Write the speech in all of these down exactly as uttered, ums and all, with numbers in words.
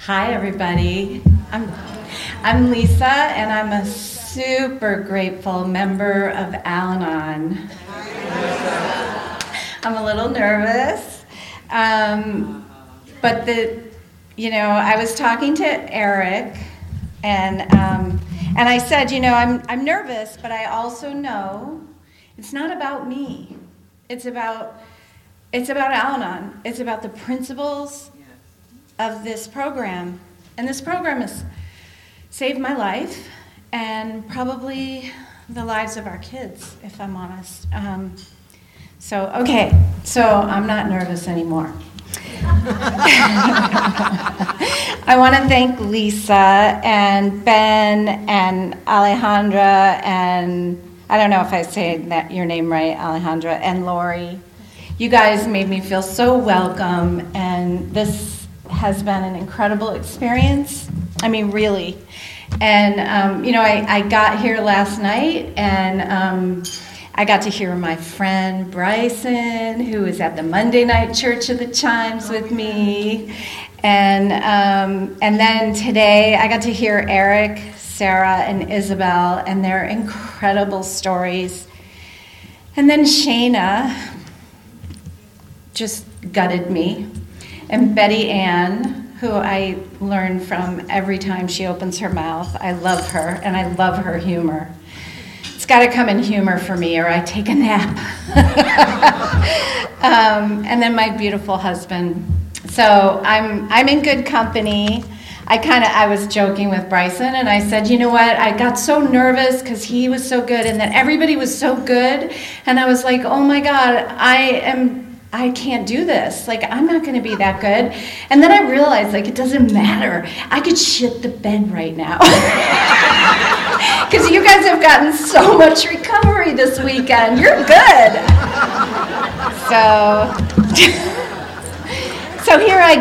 Hi, everybody. I'm, I'm Lisa, and I'm a super grateful member of Al-Anon. I'm a little nervous, um, but the, you know, I was talking to Eric, and um, and I said, you know, I'm I'm nervous, but I also know it's not about me. It's about it's about Al-Anon. It's about the principles of this program. And this program has saved my life and probably the lives of our kids, if I'm honest. Um, so, okay, so I'm not nervous anymore. I want to thank Lisa and Ben and Alejandra and, I don't know if I say that your name right, Alejandra, and Lori. You guys made me feel so welcome, and this has been an incredible experience. I mean, really. And, um, you know, I, I got here last night, and um, I got to hear my friend Bryson, who was at the Monday night Church of the Chimes with me. And, um, and then today, I got to hear Eric, Sarah, and Isabel, and their incredible stories. And then Shayna just gutted me. And Betty Ann, who I learn from every time she opens her mouth. I love her, and I love her humor. It's got to come in humor for me, or I take a nap. um, and then my beautiful husband. So I'm I'm in good company. I kind of I was joking with Bryson, and I said, you know what? I got so nervous because he was so good, and then everybody was so good, and I was like, oh my God, I am. I can't do this. Like, I'm not going to be that good. And then I realized, like, it doesn't matter. I could shit the bed right now. Because you guys have gotten so much recovery this weekend. You're good. So, so here I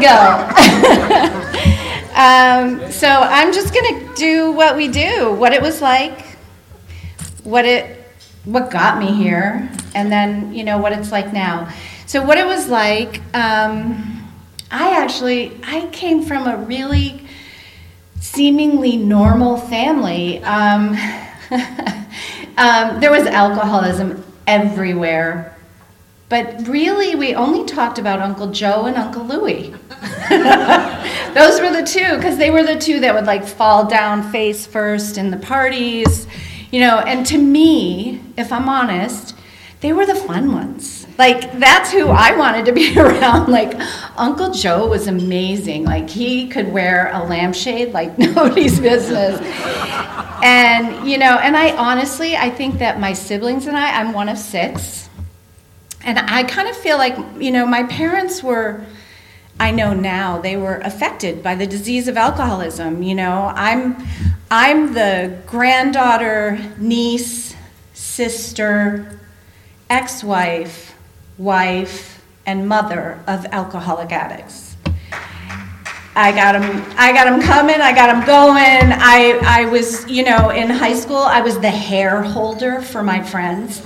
go. um, so I'm just going to do what we do, what it was like, what it, what got me here, and then, you know, what it's like now. So what it was like, um, I actually, I came from a really seemingly normal family. Um, um, there was alcoholism everywhere, but really we only talked about Uncle Joe and Uncle Louie. Those were the two, because they were the two that would like fall down face first in the parties, you know, and to me, if I'm honest, they were the fun ones. Like, that's who I wanted to be around. Like, Uncle Joe was amazing. Like, he could wear a lampshade like nobody's business. And, you know, and I honestly, I think that my siblings and I, I'm one of six. And I kind of feel like, you know, my parents were, I know now, they were affected by the disease of alcoholism. You know, I'm, I'm the granddaughter, niece, sister, ex-wife, wife, and mother of alcoholic addicts. I got them, I got them coming, I got them going. I, I was, you know, in high school, I was the hair holder for my friends.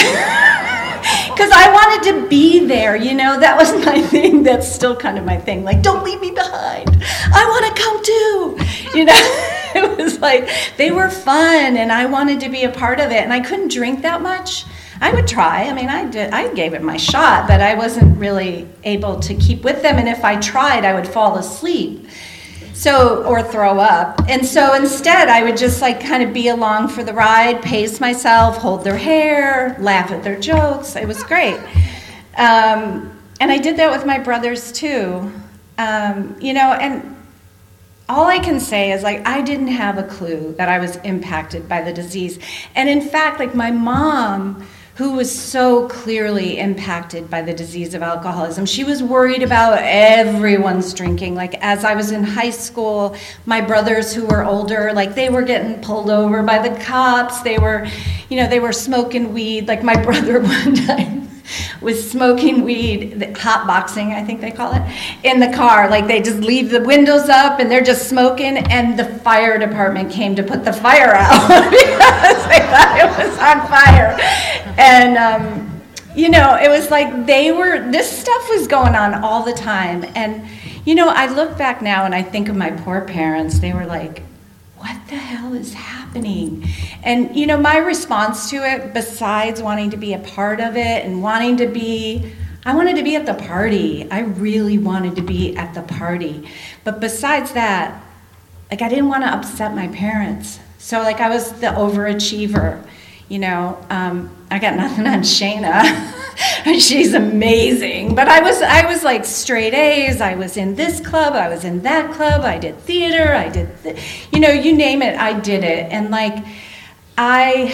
Because I wanted to be there, you know, that was my thing. That's still kind of my thing. Like, don't leave me behind. I want to come too, you know. It was like, they were fun, and I wanted to be a part of it, and I couldn't drink that much. I would try. I mean, I did. I gave it my shot, but I wasn't really able to keep with them. And if I tried, I would fall asleep, so or throw up. And so instead, I would just like kind of be along for the ride, pace myself, hold their hair, laugh at their jokes. It was great. Um, and I did that with my brothers too. Um, you know, and all I can say is, like, I didn't have a clue that I was impacted by the disease. And in fact, like, my mom, who was so clearly impacted by the disease of alcoholism, she was worried about everyone's drinking. Like, as I was in high school, my brothers who were older, like, they were getting pulled over by the cops. They were, you know, they were smoking weed. Like, my brother one time was smoking weed, hot boxing, I think they call it, in the car. Like, they just leave the windows up and they're just smoking, and the fire department came to put the fire out because they thought it was on fire. And, um, you know, it was like they were, this stuff was going on all the time. And, you know, I look back now and I think of my poor parents. They were like, what the hell is happening? And, you know, my response to it, besides wanting to be a part of it and wanting to be, I wanted to be at the party. I really wanted to be at the party. But besides that, like, I didn't want to upset my parents. So, like, I was the overachiever, you know. Um, I got nothing on Shayna. She's amazing. But I was, I was like straight A's. I was in this club. I was in that club. I did theater. I did, th- you know, you name it, I did it. And, like, I,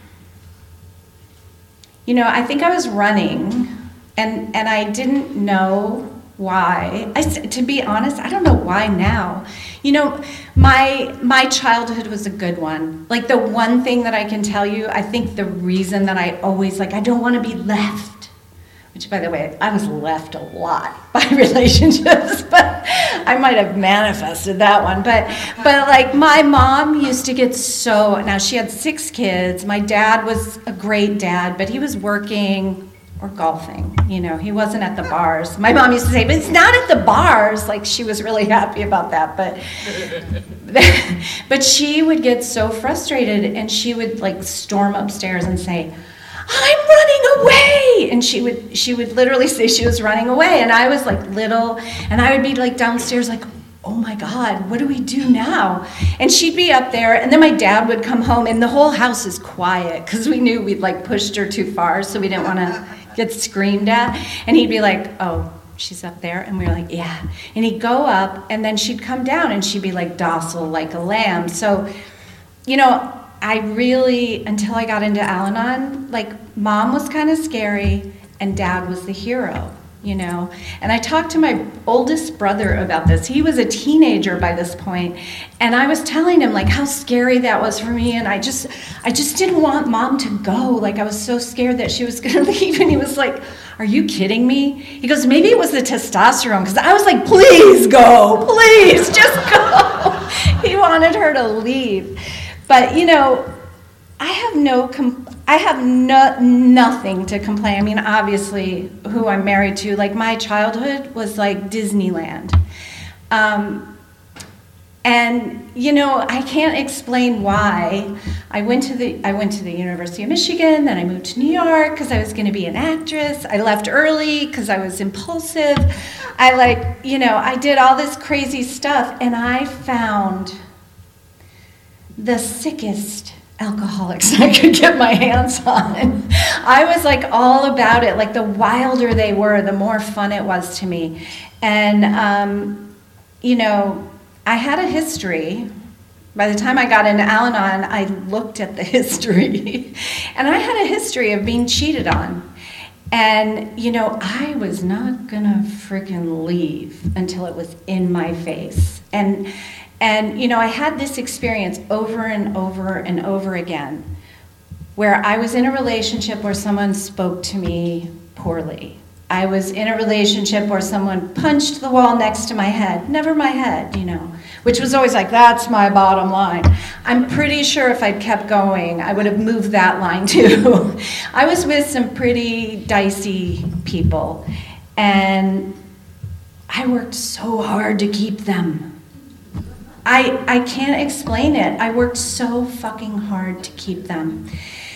you know, I think I was running, and, and I didn't know why. I, to be honest, I don't know why now. You know, my my childhood was a good one. Like, the one thing that I can tell you, I think the reason that I always, like, I don't want to be left, which, by the way, I was left a lot by relationships, but I might have manifested that one. But, but like, my mom used to get so, now she had six kids. My dad was a great dad, but he was working or golfing, you know, he wasn't at the bars. My mom used to say, but it's not at the bars. Like, she was really happy about that, but but she would get so frustrated, and she would, like, storm upstairs and say, I'm running away, and she would she would literally say she was running away, and I was, like, little, and I would be, like, downstairs, like, oh my God, what do we do now? And she'd be up there, and then my dad would come home, and the whole house is quiet, because we knew we'd, like, pushed her too far, so we didn't want to get screamed at. And he'd be like, oh, she's up there? And we were like, yeah. And he'd go up, and then she'd come down, and she'd be, like, docile like a lamb. So, you know, I really, until I got into Al-Anon, like, mom was kind of scary, and dad was the hero, you know. And I talked to my oldest brother about this. He was a teenager by this point, and I was telling him, like, how scary that was for me, and I just I just didn't want mom to go. Like, I was so scared that she was gonna leave. And he was like, are you kidding me? He goes, maybe it was the testosterone, because I was like, please go, please just go. He wanted her to leave. But, you know, I have no com- I have no, nothing to complain. I mean, obviously, who I'm married to, like, my childhood was like Disneyland. Um, and, you know, I can't explain why. I went to the I went to the University of Michigan, then I moved to New York because I was going to be an actress. I left early because I was impulsive. I, like, you know, I did all this crazy stuff, and I found the sickest alcoholics I could get my hands on. I was, like, all about it. Like, the wilder they were, the more fun it was to me. And, um, you know, I had a history. By the time I got into Al-Anon, I looked at the history. And I had a history of being cheated on. And, you know, I was not gonna freaking leave until it was in my face. And And, you know, I had this experience over and over and over again where I was in a relationship where someone spoke to me poorly. I was in a relationship where someone punched the wall next to my head, never my head, you know, which was always like, that's my bottom line. I'm pretty sure if I'd kept going, I would have moved that line too. I was with some pretty dicey people, and I worked so hard to keep them. I, I can't explain it. I worked so fucking hard to keep them.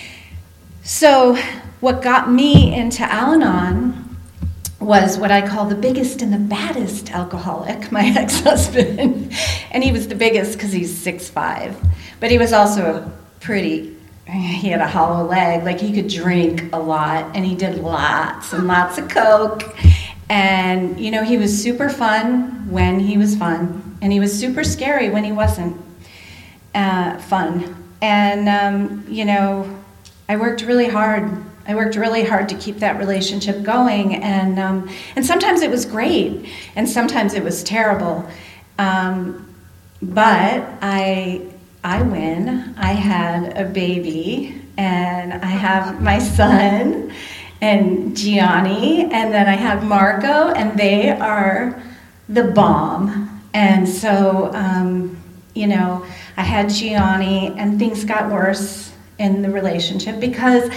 So what got me into Al-Anon was what I call the biggest and the baddest alcoholic, my ex-husband. And he was the biggest because he's six five. But he was also a pretty, he had a hollow leg. Like, he could drink a lot, and he did lots and lots of coke. And, you know, he was super fun when he was fun. And he was super scary when he wasn't uh, fun. And, um, you know, I worked really hard. I worked really hard to keep that relationship going. And um, and sometimes it was great, and sometimes it was terrible. Um, but I I win. I had a baby, and I have my son and Gianni, and then I have Marco, and they are the bomb. And so, um, you know, I had Gianni, and things got worse in the relationship because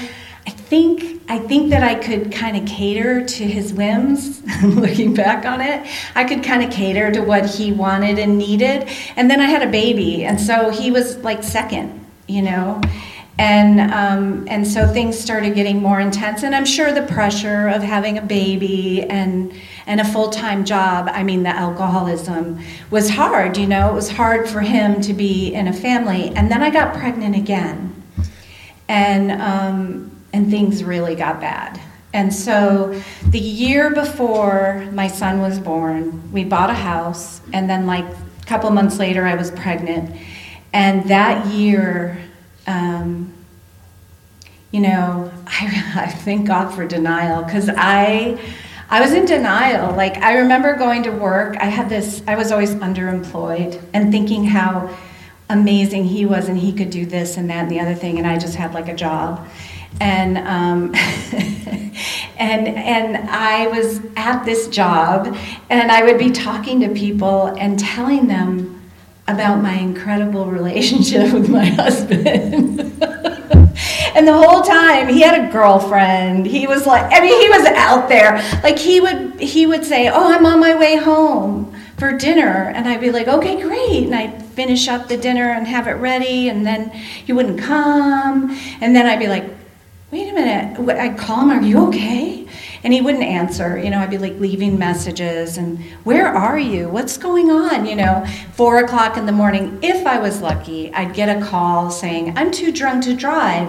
I think I think that I could kind of cater to his whims. Looking back on it, I could kind of cater to what he wanted and needed. And then I had a baby, and so he was like second, you know. And um, and so things started getting more intense. And I'm sure the pressure of having a baby and and a full-time job, I mean, the alcoholism was hard. You know, it was hard for him to be in a family. And then I got pregnant again, and. Um, And things really got bad. And so the year before my son was born, we bought a house, and then like a couple months later I was pregnant. And that year, um, you know, I, I thank God for denial, because I, I was in denial. Like, I remember going to work. I had this, I was always underemployed and thinking how amazing he was, and he could do this and that and the other thing, and I just had like a job. And um, and and I was at this job, and I would be talking to people and telling them about my incredible relationship with my husband. And the whole time he had a girlfriend. He was like, I mean, he was out there. Like he would he would say, "Oh, I'm on my way home for dinner," and I'd be like, "Okay, great," and I'd finish up the dinner and have it ready, and then he wouldn't come, and then I'd be like, wait a minute, I'd call him, "Are you okay?" And he wouldn't answer. You know, I'd be like leaving messages and, "Where are you? What's going on?" You know, four o'clock in the morning, if I was lucky, I'd get a call saying, "I'm too drunk to drive."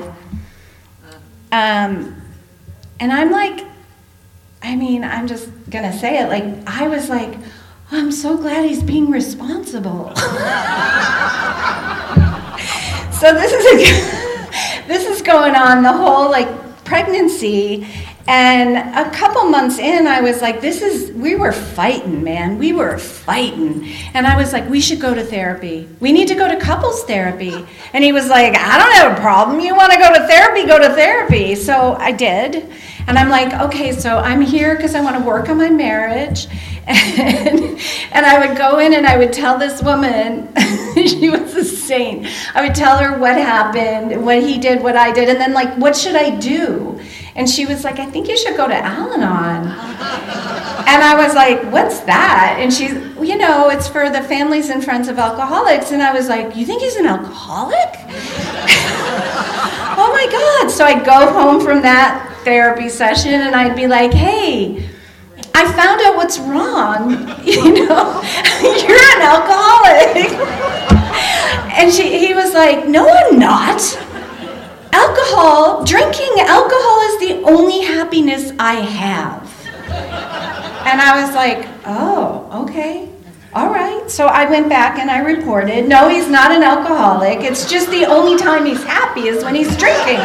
Um, and I'm like, I mean, I'm just gonna say it, like, I was like, oh, I'm so glad he's being responsible. So this is a This is going on the whole like pregnancy, and a couple months in, I was like, this is, we were fighting, man. We were fighting. And I was like, we should go to therapy. We need to go to couples therapy. And he was like, I don't have a problem. You want to go to therapy, go to therapy. So I did. And I'm like, okay, so I'm here because I want to work on my marriage. And, and I would go in and I would tell this woman, she was a saint. I would tell her what happened, what he did, what I did, and then like, what should I do? And she was like, I think you should go to Al-Anon. And I was like, what's that? And she's, you know, it's for the families and friends of alcoholics. And I was like, you think he's an alcoholic? Oh my God. So I'd go home from that therapy session and I'd be like, hey, I found out what's wrong. You know, you're an alcoholic. And she, he was like, no, I'm not. Alcohol, drinking alcohol is the only happiness I have. And I was like, oh, okay, all right. So I went back and I reported, no, he's not an alcoholic. It's just the only time he's happy is when he's drinking.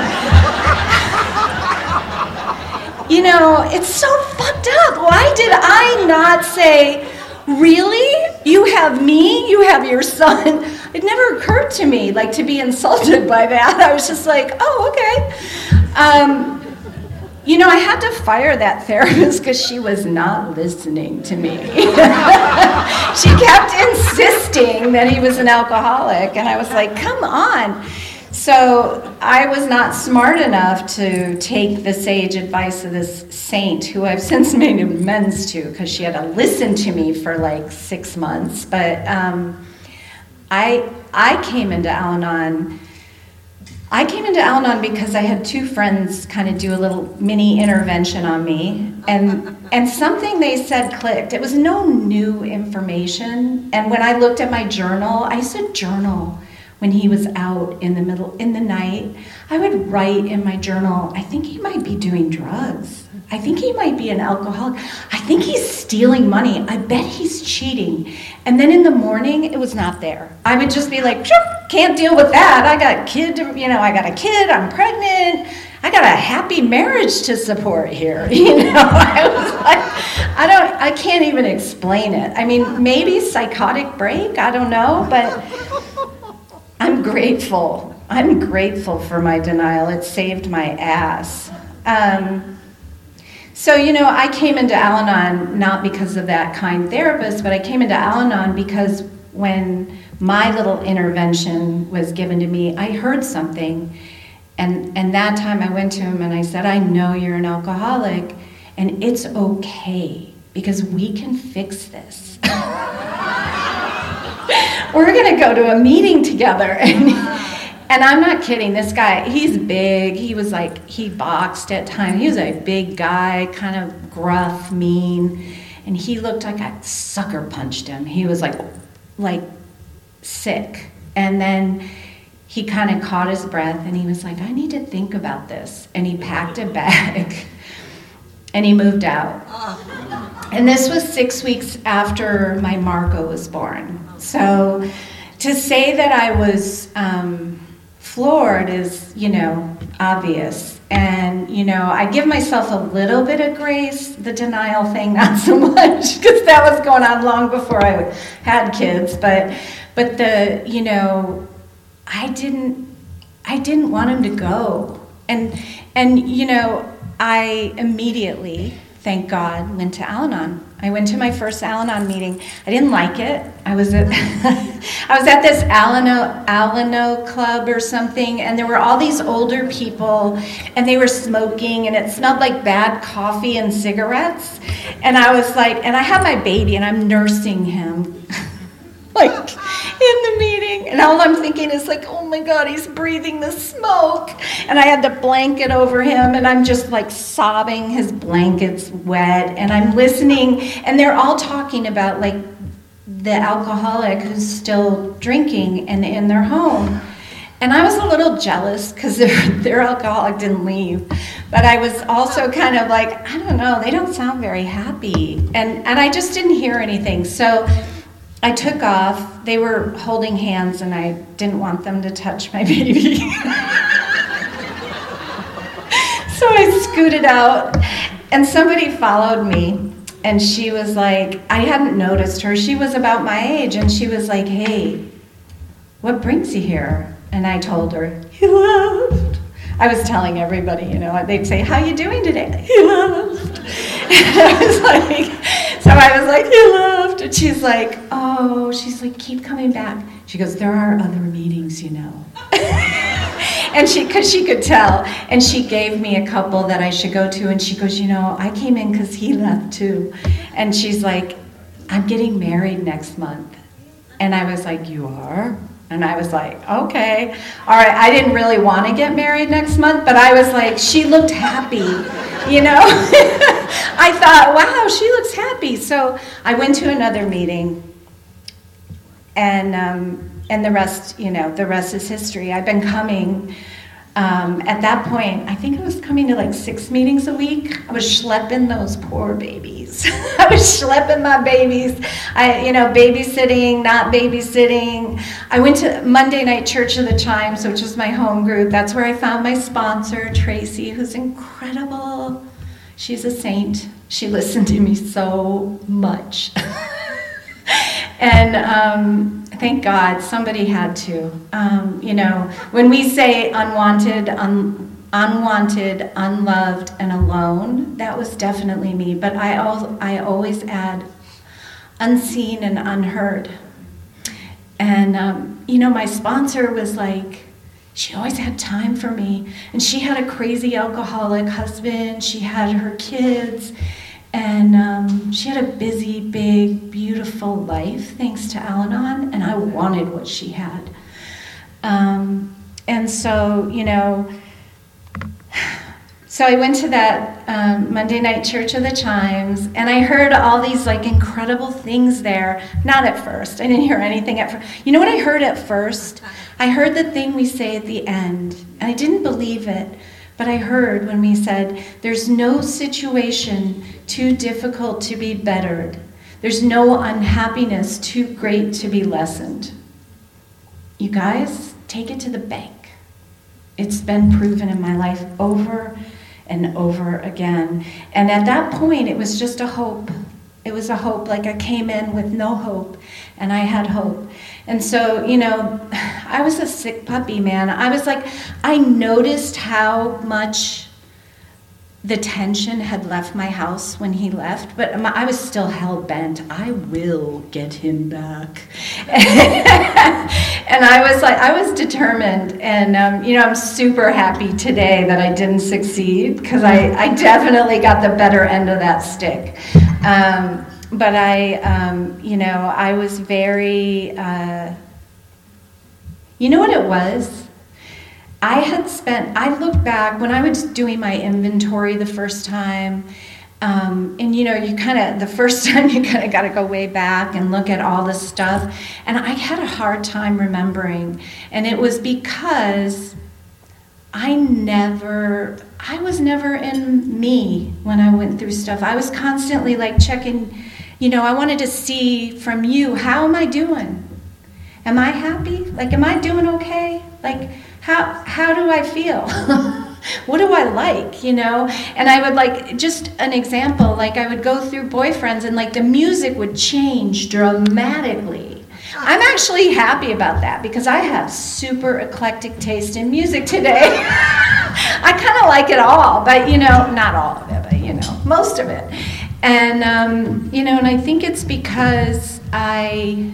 You know, it's so fucked up. Why did I not say, really? You have me? You have your son? It never occurred to me, like, to be insulted by that. I was just like, oh, okay. Um, you know, I had to fire that therapist because she was not listening to me. She kept insisting that he was an alcoholic, and I was like, come on. So I was not smart enough to take the sage advice of this saint, who I've since made amends to because she had to listen to me for like six months. But um, I I came into Al-Anon. I came into Al-Anon because I had two friends kind of do a little mini intervention on me, and and something they said clicked. It was no new information, and when I looked at my journal, I said journal. When he was out in the middle, in the night, I would write in my journal, I think he might be doing drugs. I think he might be an alcoholic. I think he's stealing money. I bet he's cheating. And then in the morning, it was not there. I would just be like, can't deal with that. I got a kid, you know, I got a kid, I'm pregnant. I got a happy marriage to support here. You know, I was like, I don't, I can't even explain it. I mean, maybe psychotic break, I don't know, but I'm grateful. I'm grateful for my denial. It saved my ass. Um, so, you know, I came into Al-Anon not because of that kind therapist, but I came into Al-Anon because when my little intervention was given to me, I heard something. And, and that time I went to him and I said, I know you're an alcoholic, and it's okay, because we can fix this. We're going to go to a meeting together. And, and I'm not kidding. This guy, he's big. He was like, he boxed at times. He was a big guy, kind of gruff, mean. And he looked like I sucker punched him. He was like, like sick. And then he kind of caught his breath and he was like, I need to think about this. And he packed a bag and he moved out. And this was six weeks after my Marco was born. So to say that I was um, floored is, you know, obvious. And, you know, I give myself a little bit of grace, the denial thing, not so much, because that was going on long before I had kids. But, but the, you know, I didn't, I didn't want him to go. And, and, you know, I immediately, thank God, went to Al-Anon. I went to my first Al-Anon meeting. I didn't like it. I was at, I was at this Al-Anon, Al-Anon club or something, and there were all these older people, and they were smoking, and it smelled like bad coffee and cigarettes. And I was like, and I had my baby, and I'm nursing him, like, in the meeting, and all I'm thinking is like, oh my God, he's breathing the smoke. And I had the blanket over him, and I'm just like sobbing, his blanket's wet, and I'm listening, and they're all talking about like the alcoholic who's still drinking and in their home. And I was a little jealous because their, their alcoholic didn't leave. But I was also kind of like, I don't know, they don't sound very happy. And, and I just didn't hear anything. So I took off. They were holding hands, and I didn't want them to touch my baby. So I scooted out, and somebody followed me, and she was like, I hadn't noticed her. She was about my age, and she was like, hey, what brings you here? And I told her, he left. I was telling everybody, you know, they'd say, how you doing today? He left. And I was like, so I was like, he left. And she's like, oh, she's like, keep coming back. She goes, there are other meetings, you know. And she, because she could tell. And she gave me a couple that I should go to. And she goes, you know, I came in because he left too. And she's like, I'm getting married next month. And I was like, you are? And I was like, okay. All right, I didn't really want to get married next month, but I was like, she looked happy, you know? I thought, wow, she looks happy. So I went to another meeting, and um, and the rest, you know, the rest is history. I've been coming. Um, at that point, I think I was coming to like six meetings a week. I was schlepping those poor babies. I was schlepping my babies. I, you know, babysitting, not babysitting. I went to Monday Night Church of the Chimes, which is my home group. That's where I found my sponsor, Tracy, who's incredible. She's a saint. She listened to me so much. And um, thank God somebody had to. Um, you know, when we say unwanted, un- unwanted, unloved, and alone, that was definitely me. But I, al- I always add unseen and unheard. And, um, you know, my sponsor was like, she always had time for me. And she had a crazy alcoholic husband. She had her kids. And um, she had a busy, big, beautiful life, thanks to Al-Anon, and I wanted what she had. Um, and so, you know, so I went to that um, Monday Night Church of the Chimes, and I heard all these, like, incredible things there. Not at first. I didn't hear anything at first. You know what I heard at first? I heard the thing we say at the end, and I didn't believe it. But I heard when we said, there's no situation too difficult to be bettered. There's no unhappiness too great to be lessened. You guys, take it to the bank. It's been proven in my life over and over again. And at that point, it was just a hope. It was a hope, like I came in with no hope, and I had hope. And so, you know, I was a sick puppy, man. I was like, I noticed how much the tension had left my house when he left, but my, I was still hell-bent. I will get him back. And I was like, I was determined. And, um, you know, I'm super happy today that I didn't succeed, because I, I definitely got the better end of that stick. Um, but I, um, you know, I was very, uh, you know what it was? I had spent, I look back, when I was doing my inventory the first time, um, and you know, you kind of, the first time you kind of got to go way back and look at all this stuff, and I had a hard time remembering, and it was because I never, I was never in me when I went through stuff. I was constantly like checking, you know, I wanted to see from you, how am I doing? Am I happy? Like, am I doing okay? Like, How how do I feel? What do I like, you know? And I would like, just an example, like I would go through boyfriends and like the music would change dramatically. I'm actually happy about that because I have super eclectic taste in music today. I kind of like it all, but you know, not all of it, but you know, most of it. And, um, you know, and I think it's because I...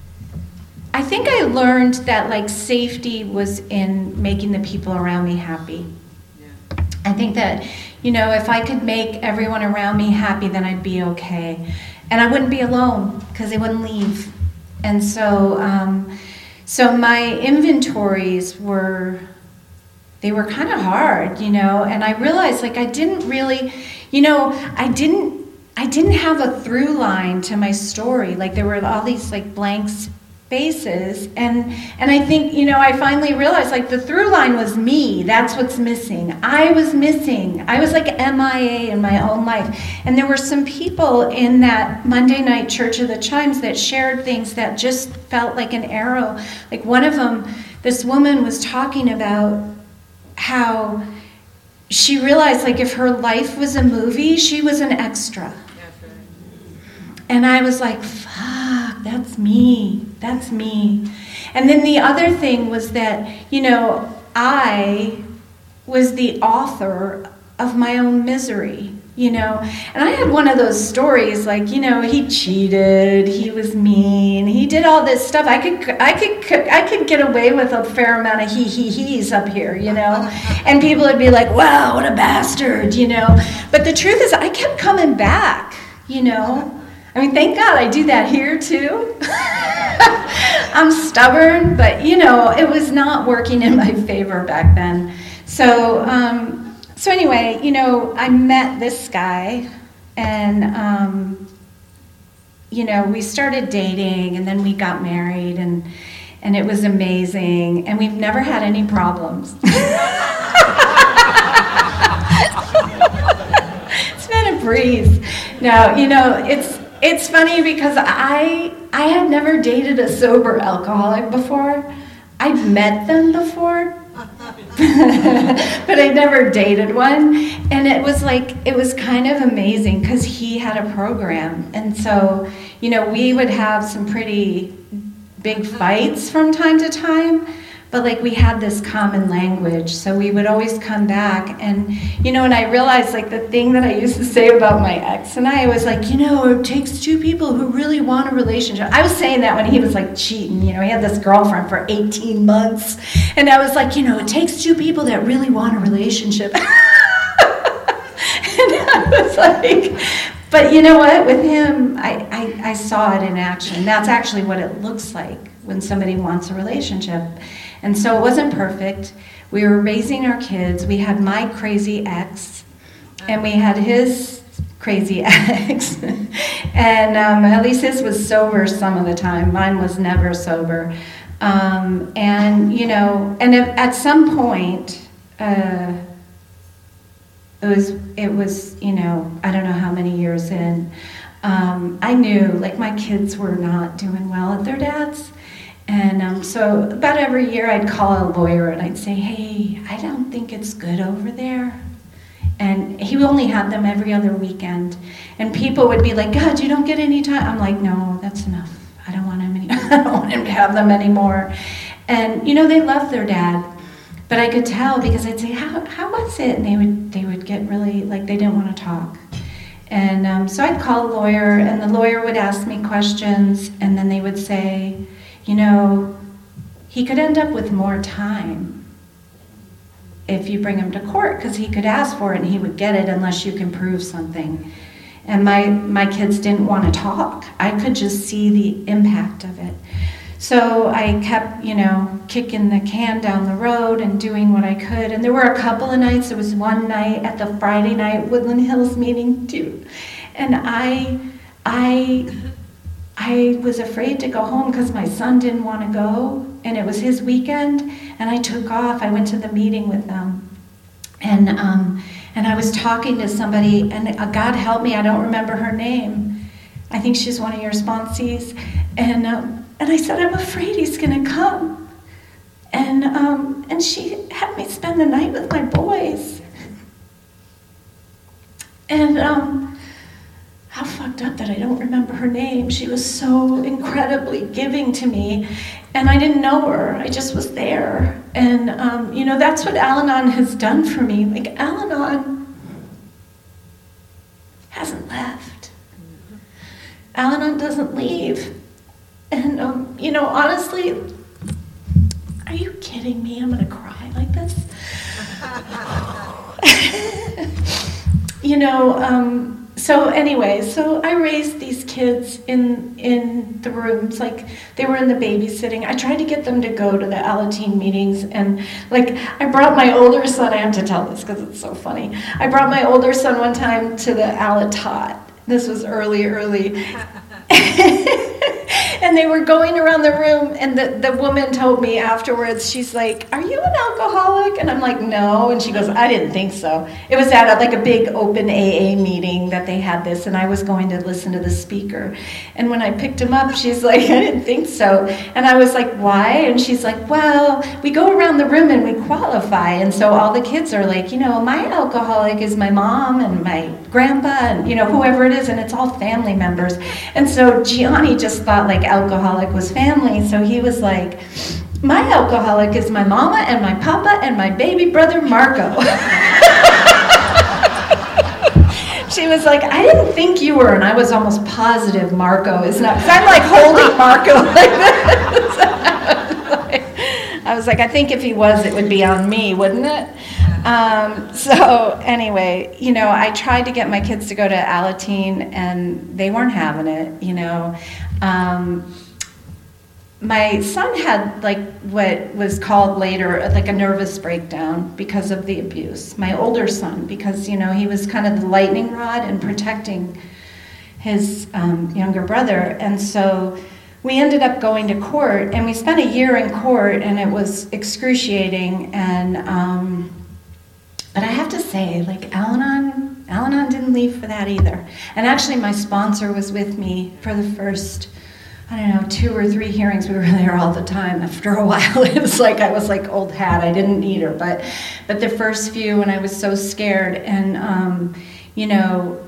I think I learned that like safety was in making the people around me happy. Yeah. I think that, you know, if I could make everyone around me happy, then I'd be okay. And I wouldn't be alone because they wouldn't leave. And so, um, so my inventories were, they were kind of hard, you know, and I realized like I didn't really, you know, I didn't, I didn't have a through line to my story. Like there were all these like blanks spaces, and and I think, you know, I finally realized like the through line was me. That's what's missing. I was missing. I was like M I A in my own life. And there were some people in that Monday night Church of the Chimes that shared things that just felt like an arrow. Like one of them, this woman was talking about how she realized like if her life was a movie, she was an extra. And I was like, fuck, that's me. That's me. And then the other thing was that, you know, I was the author of my own misery, you know. And I had one of those stories like, you know, he cheated, he was mean, he did all this stuff. I could I could I could get away with a fair amount of he he he's up here, you know. And people would be like, wow, what a bastard, you know. But the truth is I kept coming back, you know. I mean, thank God I do that here too. I'm stubborn, but you know, it was not working in my favor back then. So, um, so anyway, you know, I met this guy, and um, you know, we started dating, and then we got married, and and it was amazing, and we've never had any problems. It's been a breeze. No, you know, it's. It's funny because I I had never dated a sober alcoholic before. I'd met them before, but I never dated one. And it was like, it was kind of amazing because he had a program. And so, you know, we would have some pretty big fights from time to time, but like we had this common language, so we would always come back. And you know, and I realized like the thing that I used to say about my ex and I was like, you know, it takes two people who really want a relationship. I was saying that when he was like cheating, you know, he had this girlfriend for eighteen months, and I was like, you know, it takes two people that really want a relationship. And I was like, but you know what, with him, I, I, I saw it in action. That's actually what it looks like when somebody wants a relationship. And so it wasn't perfect. We were raising our kids. We had my crazy ex, and we had his crazy ex. And um, at least his was sober some of the time. Mine was never sober. Um, and, you know, and at some point, uh, it was, it was, you know, I don't know how many years in, um, I knew, like, my kids were not doing well at their dad's. And um, so about every year I'd call a lawyer and I'd say, hey, I don't think it's good over there. And he only had them every other weekend. And people would be like, God, you don't get any time. I'm like, no, that's enough. I don't want him any- I don't want him to have them anymore. And, you know, they love their dad. But I could tell because I'd say, how, how was it? And they would, they would get really, like, they didn't want to talk. And um, so I'd call a lawyer, and the lawyer would ask me questions, and then they would say, you know, he could end up with more time if you bring him to court, because he could ask for it and he would get it unless you can prove something. And my, my kids didn't want to talk. I could just see the impact of it. So I kept, you know, kicking the can down the road and doing what I could. And there were a couple of nights. There was one night at the Friday night Woodland Hills meeting too. And I, I, I was afraid to go home because my son didn't want to go. And it was his weekend. And I took off. I went to the meeting with them. And, um, and I was talking to somebody, and uh, God help me, I don't remember her name. I think she's one of your sponsees. And, um, and I said, I'm afraid he's going to come. And, um, and she had me spend the night with my boys. And um, how fucked up that I don't remember her name. She was so incredibly giving to me. And I didn't know her, I just was there. And, um, you know, that's what Al-Anon has done for me. Like, Al-Anon hasn't left. Al-Anon doesn't leave. And, um, you know, honestly, are you kidding me? I'm gonna cry like this. You know, um, so anyway, so I raised these kids in in the rooms, like they were in the babysitting. I tried to get them to go to the Alateen meetings, and like I brought my older son, I have to tell this because it's so funny. I brought my older son one time to the Alatot. This was early, early. And they were going around the room, and the, the woman told me afterwards, she's like, are you an alcoholic? And I'm like, no. And she goes, I didn't think so. It was at a, like a big open A A meeting that they had this, and I was going to listen to the speaker. And when I picked him up, she's like, I didn't think so. And I was like, why? And she's like, well, we go around the room and we qualify. And so all the kids are like, you know, my alcoholic is my mom and my grandpa and, you know, whoever it is, and it's all family members. And so Gianni just thought like alcoholic was family, so he was like, my alcoholic is my mama and my papa and my baby brother Marco. She was like, I didn't think you were, and I was almost positive Marco is not, because I'm like holding Marco like this. I was like, I think if he was, it would be on me, wouldn't it? Um, so anyway, you know, I tried to get my kids to go to Alateen, and they weren't having it, you know. Um, my son had like what was called later like a nervous breakdown because of the abuse. My older son, because, you know, he was kind of the lightning rod in protecting his um, younger brother. And so we ended up going to court, and we spent a year in court, and it was excruciating. And um, but I have to say, like, Al-Anon, Al-Anon didn't leave for that either. And actually, my sponsor was with me for the first, I don't know, two or three hearings. We were there all the time. After a while, it was like I was like old hat. I didn't need her, but but the first few, when I was so scared, and um, you know,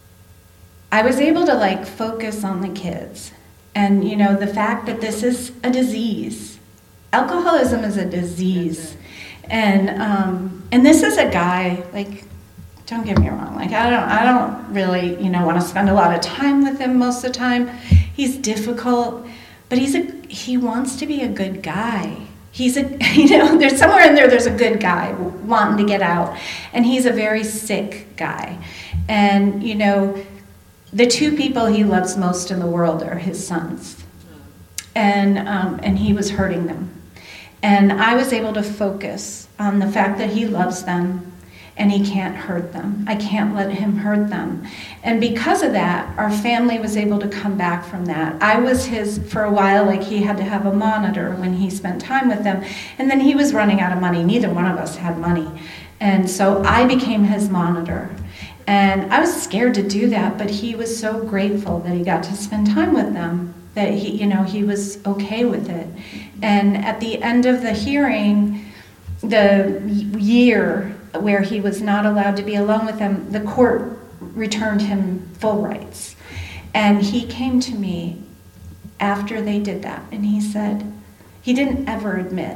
I was able to like focus on the kids, and you know, the fact that this is a disease. Alcoholism is a disease. And um, and this is a guy, like, don't get me wrong, like I don't I don't really, you know, want to spend a lot of time with him most of the time. He's difficult, but he's a he wants to be a good guy. He's a, you know, there's somewhere in there there's a good guy wanting to get out, and he's a very sick guy. And you know, the two people he loves most in the world are his sons, and um, and he was hurting them. And I was able to focus on the fact that he loves them and he can't hurt them. I can't let him hurt them. And because of that, our family was able to come back from that. I was his, for a while, like he had to have a monitor when he spent time with them. And then he was running out of money. Neither one of us had money. And so I became his monitor. And I was scared to do that, but he was so grateful that he got to spend time with them, that he, you know, he was okay with it. And at the end of the hearing, the year where he was not allowed to be alone with them, the court returned him full rights. And he came to me after they did that, and he said, he didn't ever admit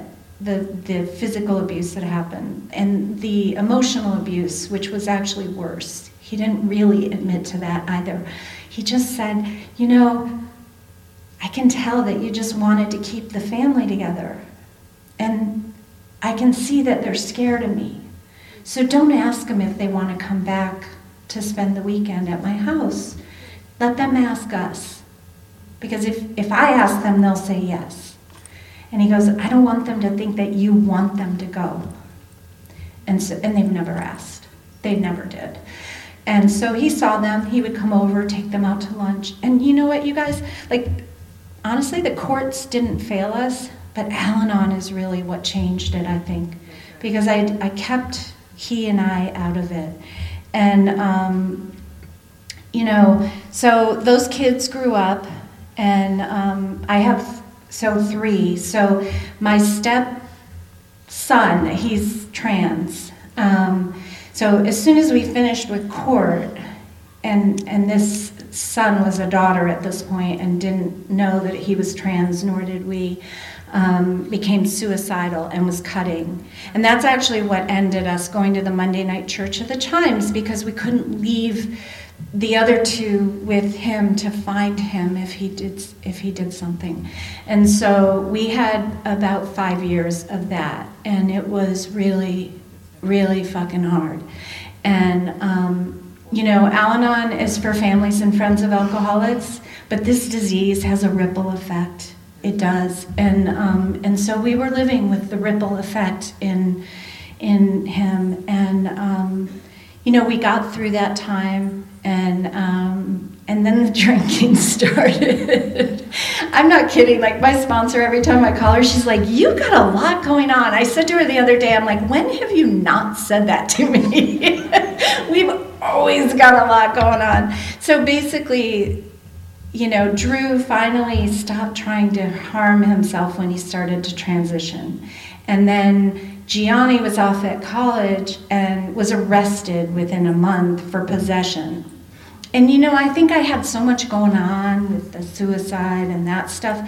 the the physical abuse that happened and the emotional abuse, which was actually worse. He didn't really admit to that either. He just said, you know, I can tell that you just wanted to keep the family together. And I can see that they're scared of me. So don't ask them if they want to come back to spend the weekend at my house. Let them ask us. Because if, if I ask them, they'll say yes. And he goes, I don't want them to think that you want them to go. And so, and they've never asked. They never did. And so he saw them, he would come over, take them out to lunch. And you know what, you guys? Like, honestly, the courts didn't fail us, but Al-Anon is really what changed it, I think. Because I, I kept he and I out of it. And, um, you know, so those kids grew up, and um, I have, so three. So my stepson, he's trans. Um, So as soon as we finished with court, and and this son was a daughter at this point and didn't know that he was trans, nor did we, um, became suicidal and was cutting. And that's actually what ended us going to the Monday night church of the Chimes, because we couldn't leave the other two with him to find him if he did if he did something. And so we had about five years of that, and it was really really fucking hard. And, um, you know, Al-Anon is for families and friends of alcoholics, but this disease has a ripple effect. It does. And um, and so we were living with the ripple effect in, in him. And, um, you know, we got through that time, and um, and then the drinking started. I'm not kidding. Like, my sponsor, every time I call her, she's like, you got a lot going on. I said to her the other day, I'm like, when have you not said that to me? We've always got a lot going on. So basically, you know, Drew finally stopped trying to harm himself when he started to transition. And then Gianni was off at college and was arrested within a month for possession. And you know, I think I had so much going on with the suicide and that stuff.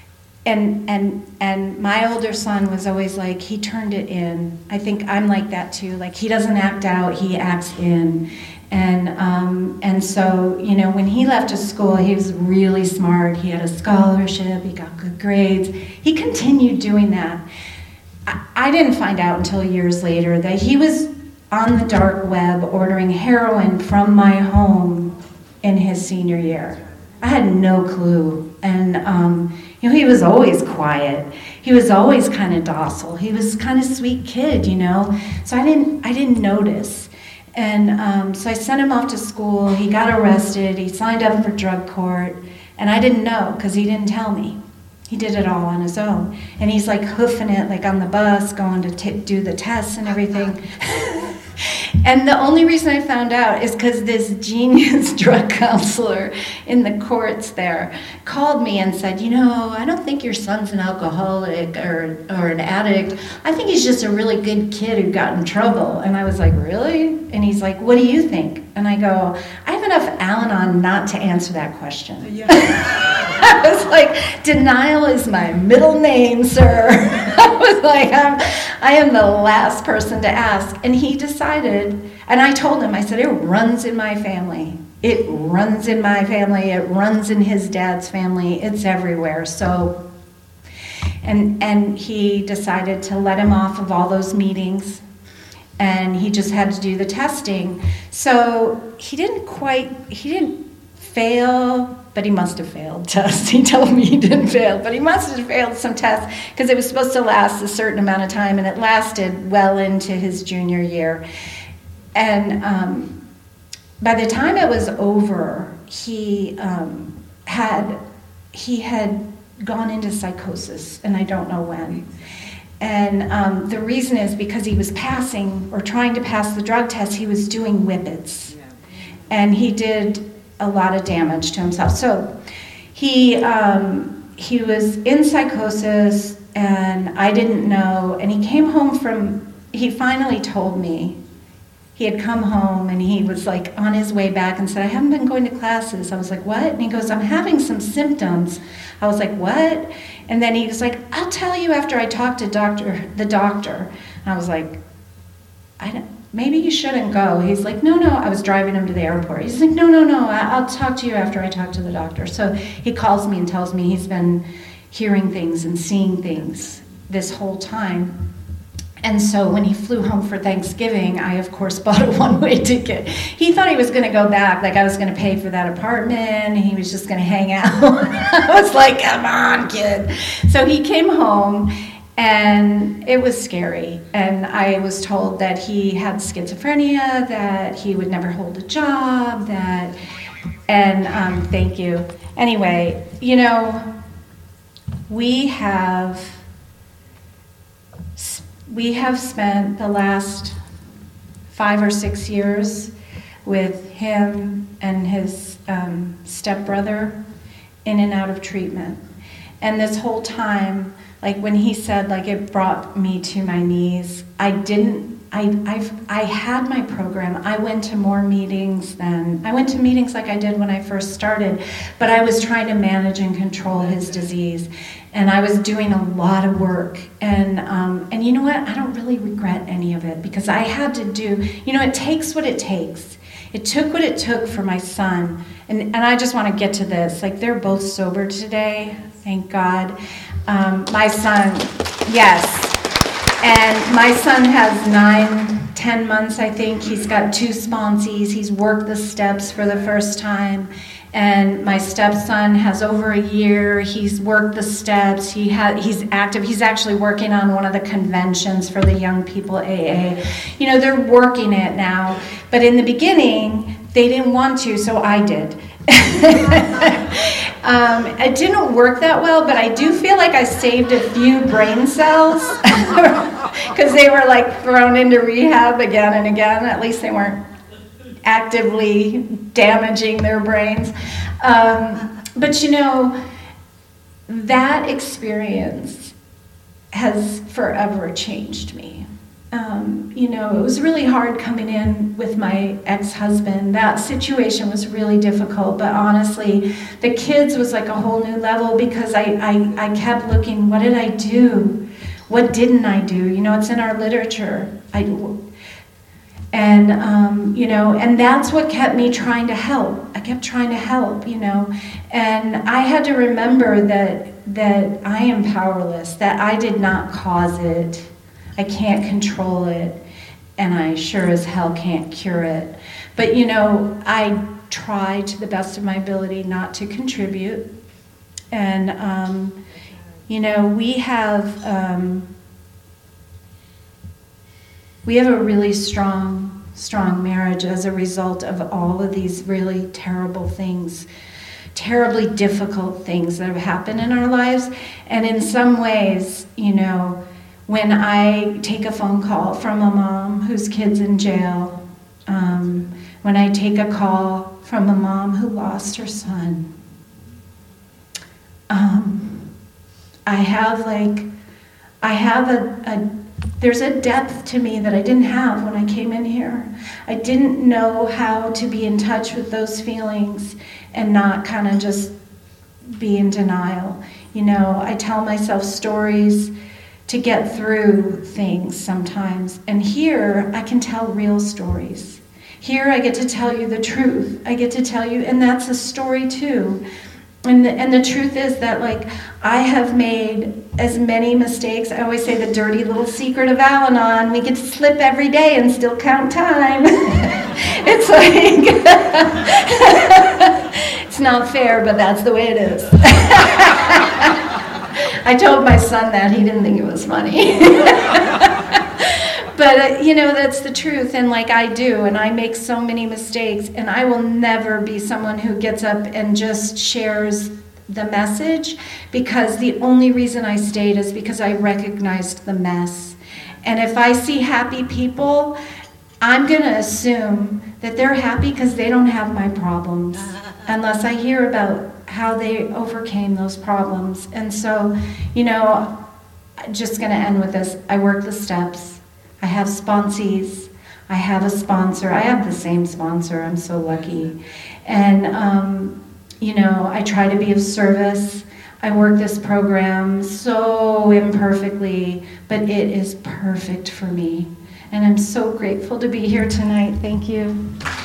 And and and my older son was always like, he turned it in. I think I'm like that too. Like, he doesn't act out, he acts in. And um, and so, you know, when he left school, he was really smart. He had a scholarship, he got good grades. He continued doing that. I, I didn't find out until years later that he was on the dark web ordering heroin from my home in his senior year. I had no clue. And, um, you know, he was always quiet. He was always kind of docile. He was kind of sweet kid, you know. So I didn't, I didn't notice. And um, so I sent him off to school. He got arrested. He signed up for drug court. And I didn't know because he didn't tell me. He did it all on his own. And he's like hoofing it, like on the bus, going to t- do the tests and everything. And the only reason I found out is because this genius drug counselor in the courts there called me and said, you know, I don't think your son's an alcoholic or, or an addict. I think he's just a really good kid who got in trouble. And I was like, really? And he's like, what do you think? And I go, I have enough Al-Anon not to answer that question. Yeah. I was like, denial is my middle name, sir. I was like, I'm, I am the last person to ask. And he decided, and I told him, I said, it runs in my family. It runs in my family. It runs in his dad's family. It's everywhere. So, and and he decided to let him off of all those meetings. And he just had to do the testing. So he didn't quite, he didn't fail, but he must have failed tests. He told me he didn't fail, but he must have failed some tests because it was supposed to last a certain amount of time, and it lasted well into his junior year. And um, by the time it was over, he um, had he had gone into psychosis, and I don't know when. And um, the reason is because he was passing or trying to pass the drug test, he was doing whippets. And he did a lot of damage to himself. So he um, he was in psychosis, and I didn't know, and he came home from, he finally told me, he had come home and he was like on his way back and said, I haven't been going to classes. I was like, what? And he goes, I'm having some symptoms. I was like, what? And then he was like, I'll tell you after I talk to doctor, the doctor. And I was like, I don't, maybe you shouldn't go. He's like, no, no. I was driving him to the airport. He's like, no, no, no. I'll talk to you after I talk to the doctor. So he calls me and tells me he's been hearing things and seeing things this whole time. And so when he flew home for Thanksgiving, I, of course, bought a one-way ticket. He thought he was going to go back, like I was going to pay for that apartment, and he was just going to hang out. I was like, come on, kid. So he came home, and it was scary. And I was told that he had schizophrenia, that he would never hold a job, that, and um, thank you. Anyway, you know, we have... We have spent the last five or six years with him and his um, stepbrother in and out of treatment. And this whole time, like when he said, like it brought me to my knees, I didn't, I, I've, I had my program. I went to more meetings than, I went to meetings like I did when I first started, but I was trying to manage and control his disease. And I was doing a lot of work. And um, and you know what? I don't really regret any of it because I had to do, you know, it takes what it takes. It took what it took for my son. And, and I just want to get to this. Like, they're both sober today, thank God. Um, my son, yes. And my son has nine, ten months, I think. He's got two sponsees. He's worked the steps for the first time. And my stepson has over a year. He's worked the steps. He ha- he's active. He's actually working on one of the conventions for the young people A A. You know, they're working it now. But in the beginning, they didn't want to, so I did. um, it didn't work that well, but I do feel like I saved a few brain cells because they were like thrown into rehab again and again. At least they weren't actively damaging their brains. Um, but you know, that experience has forever changed me. Um, you know, it was really hard coming in with my ex-husband. That situation was really difficult, but honestly, the kids was like a whole new level because I, I, I kept looking, what did I do? What didn't I do? You know, it's in our literature. I, And, um, you know, and that's what kept me trying to help. I kept trying to help, you know, and I had to remember that, that I am powerless, that I did not cause it. I can't control it, and I sure as hell can't cure it. But, you know, I try to the best of my ability not to contribute. And, um, you know, we have... Um, We have a really strong, strong marriage as a result of all of these really terrible things, terribly difficult things that have happened in our lives. And in some ways, you know, when I take a phone call from a mom whose kid's in jail, um, when I take a call from a mom who lost her son, um, I have like, I have a, a There's a depth to me that I didn't have when I came in here. I didn't know how to be in touch with those feelings and not kind of just be in denial. You know, I tell myself stories to get through things sometimes. And here, I can tell real stories. Here, I get to tell you the truth. I get to tell you, and that's a story too. And the, and the truth is that, like, I have made as many mistakes. I always say the dirty little secret of Al-Anon, we get to slip every day and still count time. It's like, it's not fair, but that's the way it is. I told my son that. He didn't think it was funny. But, uh, you know, that's the truth, and like I do, and I make so many mistakes, and I will never be someone who gets up and just shares the message, because the only reason I stayed is because I recognized the mess. And if I see happy people, I'm going to assume that they're happy because they don't have my problems, unless I hear about how they overcame those problems. And so, you know, I'm just going to end with this. I work the steps. I have sponsees I have a sponsor. I have the same sponsor. I'm so lucky. And, um, you know, I try to be of service. I work this program so imperfectly, but it is perfect for me. And I'm so grateful to be here tonight. Thank you.